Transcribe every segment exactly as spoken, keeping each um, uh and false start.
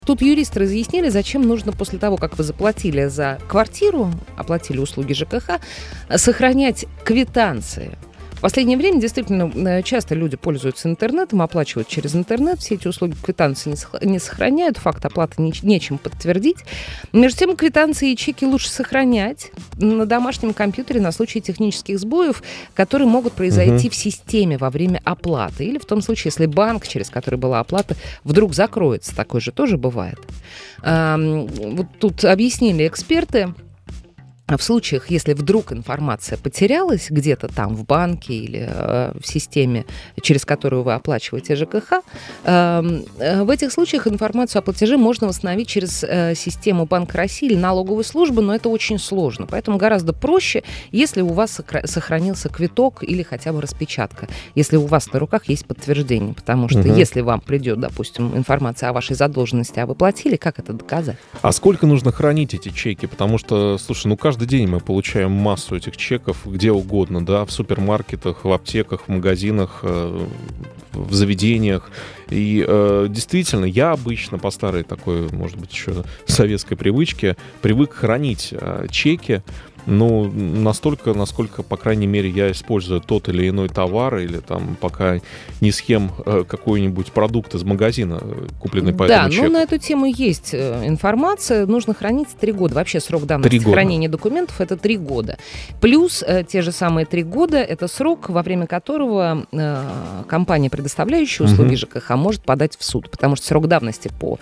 Тут юристы разъяснили, зачем нужно после того, как вы заплатили за квартиру, оплатили услуги ЖКХ, сохранять квитанции. В последнее время действительно часто люди пользуются интернетом, оплачивают через интернет, все эти услуги квитанции не сохраняют, факт оплаты нечем подтвердить. Между тем, квитанции и чеки лучше сохранять на домашнем компьютере на случай технических сбоев, которые могут произойти угу. в системе во время оплаты. Или в том случае, если банк, через который была оплата, вдруг закроется. Такое же тоже бывает. Вот тут объяснили эксперты. В случаях, если вдруг информация потерялась где-то там в банке или э, в системе, через которую вы оплачиваете ЖКХ, э, э, в этих случаях информацию о платеже можно восстановить через э, систему Банка России или налоговую службу, но это очень сложно. Поэтому гораздо проще, если у вас сокра- сохранился квиток или хотя бы распечатка, если у вас на руках есть подтверждение. Потому что угу. если вам придет, допустим, информация о вашей задолженности, а вы платили, как это доказать? А сколько нужно хранить эти чеки? Потому что, слушай, ну каждый день мы получаем массу этих чеков где угодно, да, в супермаркетах, в аптеках, в магазинах, в заведениях. И э, действительно, я обычно по старой такой, может быть, еще советской привычке привык хранить э, чеки, ну, настолько, насколько, по крайней мере, я использую тот или иной товар, или там пока не схем э, какой-нибудь продукт из магазина, купленный по да, этому чеку. Да, ну на эту тему есть информация. Нужно хранить три года. Вообще срок давности хранения документов — это три года. Плюс э, те же самые три года — это срок, во время которого э, компания, предоставляющая услуги угу. ЖКХ, может подать в суд, потому что срок давности по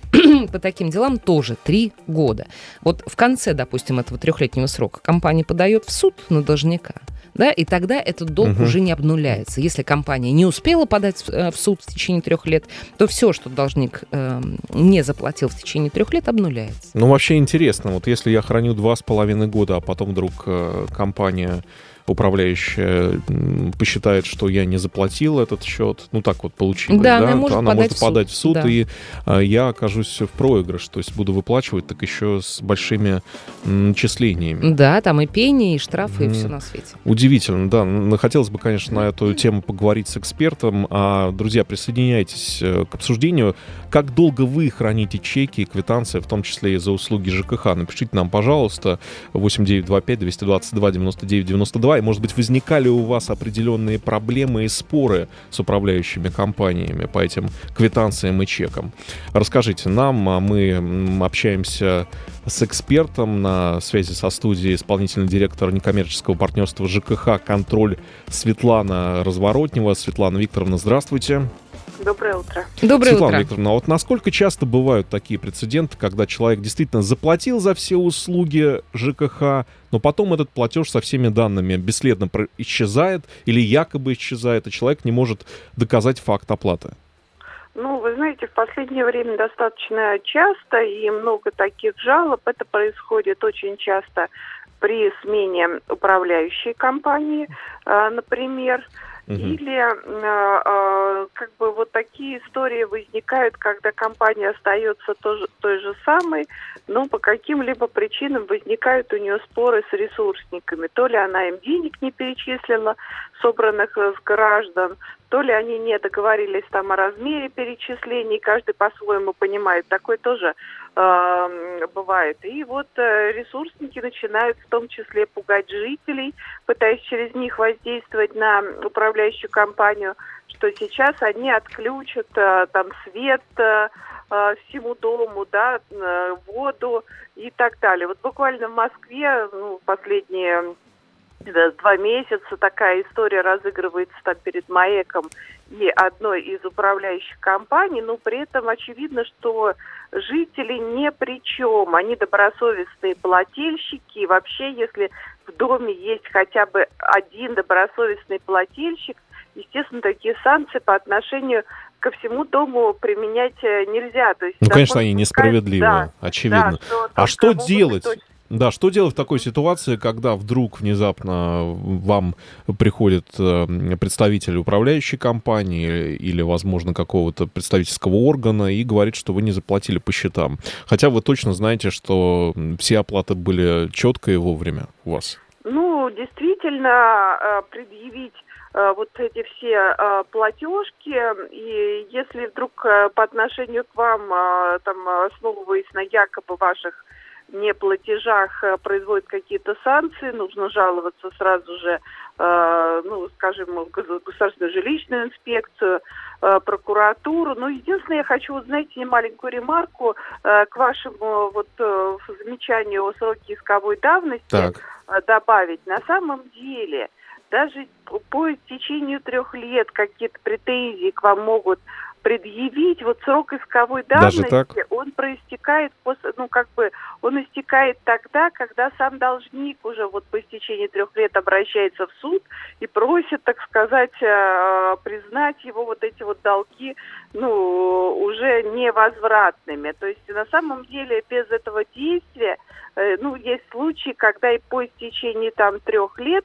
по таким делам тоже три года. Вот в конце, допустим, этого трехлетнего срока компания подает в суд на должника, да, и тогда этот долг угу. уже не обнуляется. Если компания не успела подать в, в суд в течение трех лет, то все, что должник э, не заплатил в течение трех лет, обнуляется. Ну, вообще интересно, вот если я храню два с половиной года, а потом вдруг э, компания управляющая посчитает, что я не заплатил этот счет, ну так вот получилось, да, да, она может то она подать может подать в суд, да. и а, я окажусь в проигрыш, то есть буду выплачивать так еще с большими начислениями. Да, там и пени, и штрафы, mm. и все на свете. Удивительно, да. Хотелось бы, конечно, на эту тему поговорить с экспертом. А, друзья, присоединяйтесь к обсуждению. Как долго вы храните чеки и квитанции, в том числе и за услуги ЖКХ? Напишите нам, пожалуйста, восемь девятьсот двадцать пять двести двадцать два девяносто девять девяносто два. И, может быть, возникали у вас определенные проблемы и споры с управляющими компаниями по этим квитанциям и чекам. Расскажите нам, а мы общаемся с экспертом на связи со студией, исполнительный директор некоммерческого партнерства ЖКХ «Контроль» Светлана Разворотнева. Светлана Викторовна, здравствуйте. Доброе утро. Доброе Светлана утро. Викторовна, а вот насколько часто бывают такие прецеденты, когда человек действительно заплатил за все услуги ЖКХ, но потом этот платеж со всеми данными бесследно исчезает или якобы исчезает, и человек не может доказать факт оплаты? Ну, вы знаете, в последнее время достаточно часто и много таких жалоб. Это происходит очень часто при смене управляющей компании, например. Угу. Или э, э, как бы вот такие истории возникают, когда компания остается тоже, той же самой, но по каким-либо причинам возникают у нее споры с ресурсниками. То ли она им денег не перечислила, собранных с граждан, то ли они не договорились там о размере перечислений, каждый по-своему понимает, такое тоже э, бывает. И вот э, ресурсники начинают в том числе пугать жителей, пытаясь через них воздействовать на управляющую компанию, что сейчас они отключат э, там свет э, всему дому, да, э, воду и так далее. Вот буквально в Москве ну, последние два месяца такая история разыгрывается там перед МАЭКом и одной из управляющих компаний, но при этом очевидно, что жители ни при чем, они добросовестные плательщики, и вообще, если в доме есть хотя бы один добросовестный плательщик, естественно, такие санкции по отношению ко всему дому применять нельзя. То есть, ну, конечно, они несправедливы, да, очевидно. Да, что а что делать? Быть... Да, что делать в такой ситуации, когда вдруг внезапно вам приходит представитель управляющей компании или, возможно, какого-то представительского органа и говорит, что вы не заплатили по счетам? Хотя вы точно знаете, что все оплаты были четко и вовремя у вас. Ну, действительно, предъявить вот эти все платежки, и если вдруг по отношению к вам, там, основываясь на якобы ваших неплатежах, производят какие-то санкции, нужно жаловаться сразу же, ну, скажем, в Государственную жилищную инспекцию, прокуратуру. Но единственное, я хочу узнать маленькую ремарку к вашему вот замечанию о сроке исковой давности. Так. Добавить. На самом деле, даже по истечению трех лет какие-то претензии к вам могут предъявить. Вот срок исковой давности, он проистекает, после, ну, как бы, он истекает тогда, когда сам должник уже вот по истечении трех лет обращается в суд и просит, так сказать, признать его вот эти вот долги, ну, уже невозвратными. То есть, на самом деле, без этого действия, ну, есть случаи, когда и по истечении там трех лет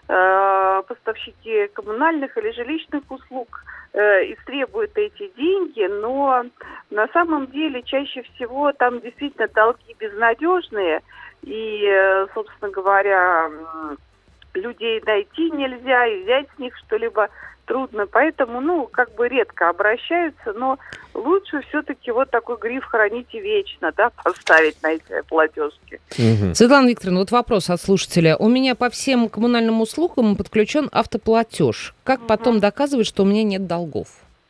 поставщики коммунальных или жилищных услуг э, истребуют эти деньги, но на самом деле чаще всего там действительно долги безнадежные, и, э, собственно говоря, людей найти нельзя, и взять с них что-либо трудно, поэтому, ну, как бы редко обращаются, но лучше все-таки вот такой гриф «храните вечно», да, поставить на эти платежки. Угу. Светлана Викторовна, вот вопрос от слушателя. У меня по всем коммунальным услугам подключен автоплатеж. Как угу. потом доказывать, что у меня нет долгов?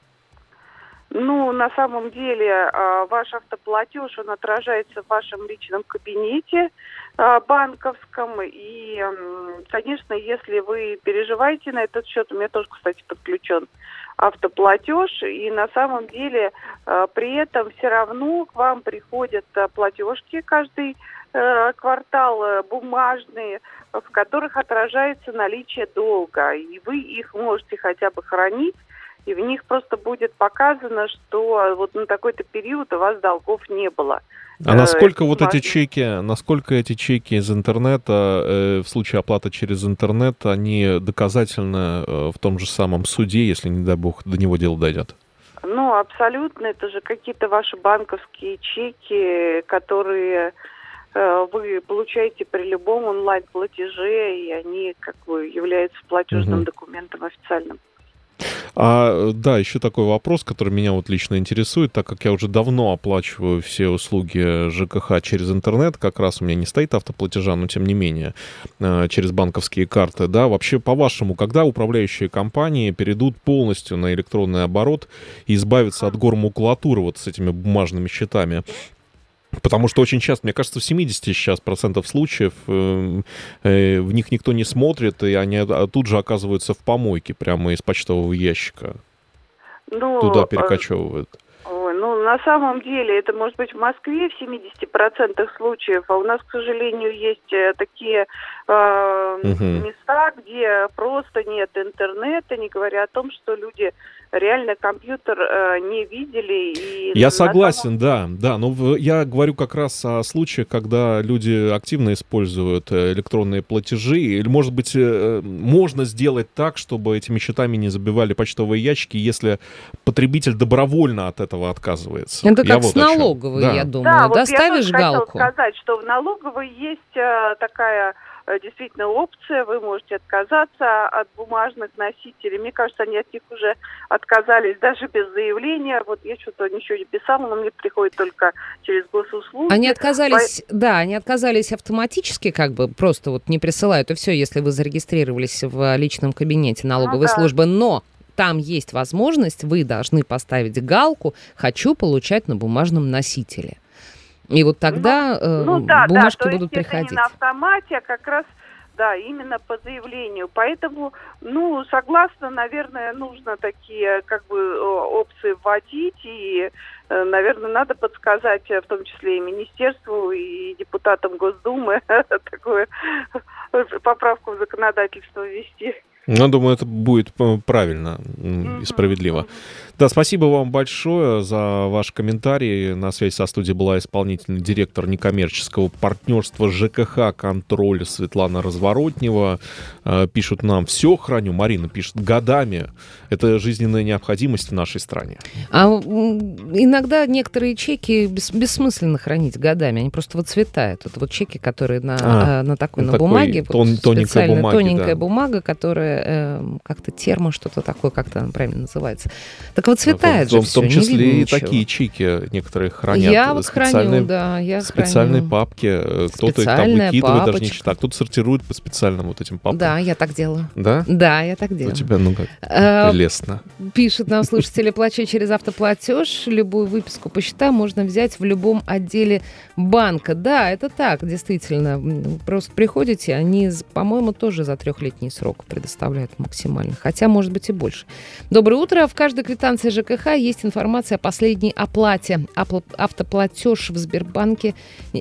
Ну, на самом деле, ваш автоплатеж, он отражается в вашем личном кабинете банковском. И, конечно, если вы переживаете на этот счет, у меня тоже, кстати, подключен автоплатеж. И на самом деле при этом все равно к вам приходят платежки каждый квартал бумажные, в которых отражается наличие долга. И вы их можете хотя бы хранить. И в них просто будет показано, что вот на такой-то период у вас долгов не было. А насколько вот эти чеки, насколько эти чеки из интернета, э, в случае оплаты через интернет, они доказательны э, в том же самом суде, если, не дай бог, до него дело дойдет? Ну, абсолютно. Это же какие-то ваши банковские чеки, которые э, вы получаете при любом онлайн-платеже, и они как бы являются платежным угу. документом официальным. А, да, еще такой вопрос, который меня вот лично интересует, так как я уже давно оплачиваю все услуги ЖКХ через интернет, как раз у меня не стоит автоплатежа, но тем не менее, через банковские карты, да, вообще, по-вашему, когда управляющие компании перейдут полностью на электронный оборот и избавятся от гор макулатуры вот с этими бумажными счетами? Потому что очень часто, мне кажется, в семьдесят сейчас процентов случаев э, э, в них никто не смотрит, и они тут же оказываются в помойке прямо из почтового ящика. Ну, туда перекочевывают. Ой, ну, на самом деле, это может быть в Москве в семидесяти процентах случаев, а у нас, к сожалению, есть такие э, угу. места, где просто нет интернета, не говоря о том, что люди реально компьютер э, не видели. И я согласен, самом... да, да, но в, я говорю как раз о случаях, когда люди активно используют электронные платежи, или, может быть, э, можно сделать так, чтобы этими счетами не забивали почтовые ящики, если потребитель добровольно от этого отказывается. Это я как вот с налоговой, да. я думаю, да, да, вот ставишь я галку. хотела сказать, что в налоговой есть э, такая действительно опция, вы можете отказаться от бумажных носителей. Мне кажется, они от них уже отказались даже без заявления. Вот я что-то ничего не писала, но мне приходит только через госуслуги. Они отказались, По... да, они отказались автоматически, как бы просто вот не присылают, и все, если вы зарегистрировались в личном кабинете налоговой ну, службы, да. но там есть возможность, вы должны поставить галку «Хочу получать на бумажном носителе». И вот тогда ну, ну, да, бумажки да, будут то есть приходить. Это не на автомате, а как раз, да, именно по заявлению. Поэтому, ну, согласна, наверное, нужно такие, как бы, опции вводить. И, наверное, надо подсказать, в том числе и министерству, и депутатам Госдумы, такую поправку в законодательство ввести. Ну, думаю, это будет правильно и справедливо. Да, спасибо вам большое за ваш комментарий. На связи со студией была исполнительный директор некоммерческого партнерства ЖКХ «Контроль» Светлана Разворотнева. Пишут нам: все храню. Марина пишет: годами. Это жизненная необходимость в нашей стране. А иногда некоторые чеки бес, бессмысленно хранить годами. Они просто выцветают. Это вот чеки, которые на, а, на такой, на, на бумаге. Тон, вот, тоненькая бумага, тоненькая да. бумага, которая э, как-то термо, что-то такое, как-то она правильно называется. Так выцветает да, же в, все. В том числе и ничего. такие чеки некоторые хранят. Я вот храню, да. Я специальные храню. папки. Кто-то их там выкидывает, даже не читает. Кто-то сортирует по специальным вот этим папкам. Да, я так делаю. Да? Да, я так делаю. У тебя, ну как, а, прелестно. Пишет нам слушатели: плачу через автоплатеж. Любую выписку по счетам можно взять в любом отделе банка. Да, это так, действительно. Просто приходите, они, по-моему, тоже за трехлетний срок предоставляют максимально. Хотя, может быть, и больше. Доброе утро. В каждой квитанции ЖКХ есть информация о последней оплате. Автоплатеж в Сбербанке э,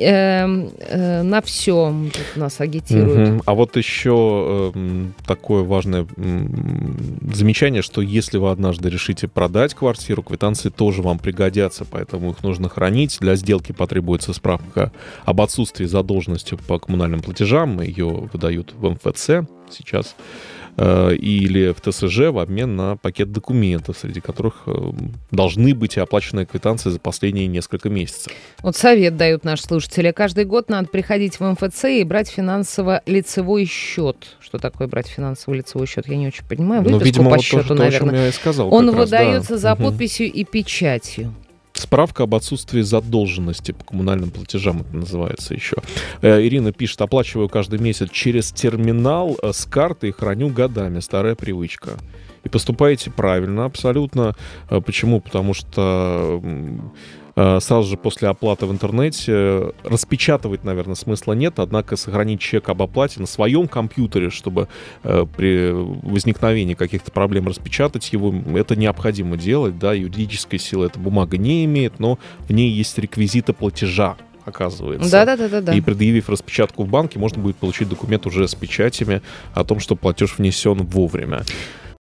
э, на все тут нас агитируют. Угу. А вот еще э, такое важное э, замечание, что если вы однажды решите продать квартиру, квитанции тоже вам пригодятся, поэтому их нужно хранить. Для сделки потребуется справка об отсутствии задолженности по коммунальным платежам. Ее выдают в эм эф цэ сейчас э, или в тэ эс жэ в обмен на пакет документов, среди которых э, должны быть и оплаченные квитанции за последние несколько месяцев. Вот совет дают наши слушатели. Каждый год надо приходить в эм эф цэ и брать финансово-лицевой счет. Что такое брать финансово-лицевой счет, я не очень понимаю. Выписку, ну, видимо, по вот счету, то, наверное. То, я и сказал, Он раз, выдается да. за угу. подписью и печатью. Справка об отсутствии задолженности по коммунальным платежам, это называется еще. Э, Ирина пишет: оплачиваю каждый месяц через терминал с карты и храню годами. Старая привычка. И поступаете правильно, абсолютно. Почему? Потому что сразу же после оплаты в интернете распечатывать, наверное, смысла нет, однако сохранить чек об оплате на своем компьютере, чтобы э, при возникновении каких-то проблем распечатать его, это необходимо делать, да, юридической силы эта бумага не имеет, но в ней есть реквизиты платежа, оказывается. Да, да, да, да, да. И предъявив распечатку в банке, можно будет получить документ уже с печатями о том, что платеж внесен вовремя.